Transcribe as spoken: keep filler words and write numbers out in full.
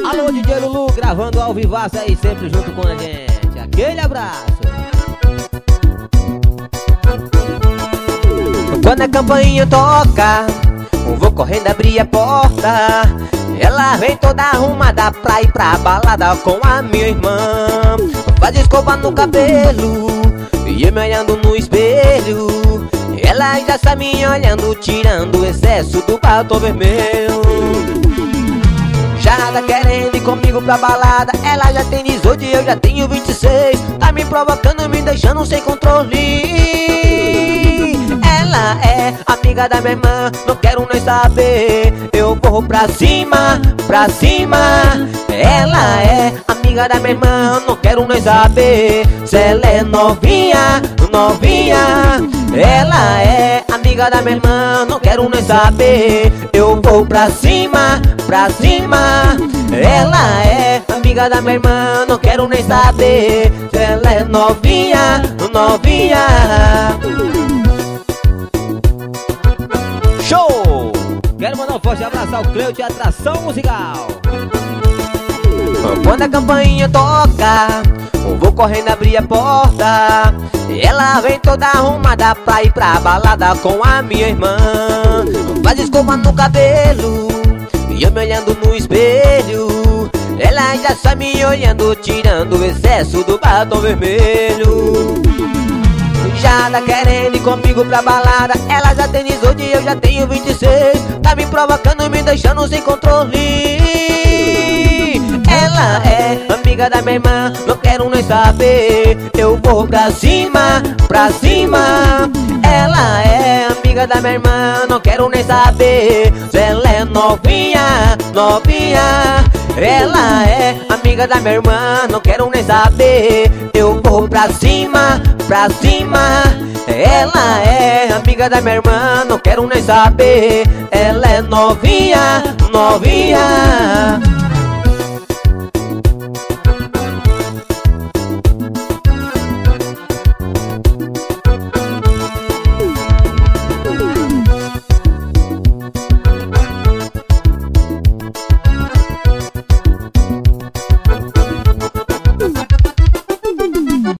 Alô, D J Lulu, gravando ao vivaço aí, sempre junto com a gente. Aquele abraço. Quando a campainha toca, eu vou correndo abrir a porta. Ela vem toda arrumada pra ir pra balada com a minha irmã. Faz escova no cabelo e eu me olhando no espelho. Ela já está me olhando, tirando o excesso do batom vermelho. Já nada querendo ir comigo pra balada. Ela já tem dezoito e eu já tenho vinte e seis. Tá me provocando, me deixando sem controle. Ela é amiga da minha irmã, não quero nem saber. Eu vou pra cima, pra cima. Ela é amiga da minha irmã, não quero nem saber. Se ela é novinha, novinha. Ela é amiga da minha irmã, não quero nem saber. Eu vou pra cima, pra cima. Ela é amiga da minha irmã, não quero nem saber. Se ela é novinha, novinha. Show! Quero mandar um forte abraço ao Cleo de Atração Musical. Quando a campainha toca, eu vou correndo abrir a porta. Ela vem toda arrumada pra ir pra balada com a minha irmã. Faz escova no cabelo e eu me olhando no espelho. Ela já está me olhando, tirando o excesso do batom vermelho. Já tá querendo ir comigo pra balada. Ela já tem dezoito e eu já tenho vinte e seis. Tá me provocando, me deixando sem controle. Ela é amiga da minha irmã, não quero nem saber. Eu vou pra cima, pra cima. Ela é amiga da minha irmã, não quero nem saber. Se ela é novinha, novinha. Ela é amiga da minha irmã, não quero nem saber. Eu vou pra cima, pra cima. Ela é amiga da minha irmã, não quero nem saber. Ela é novinha, novinha.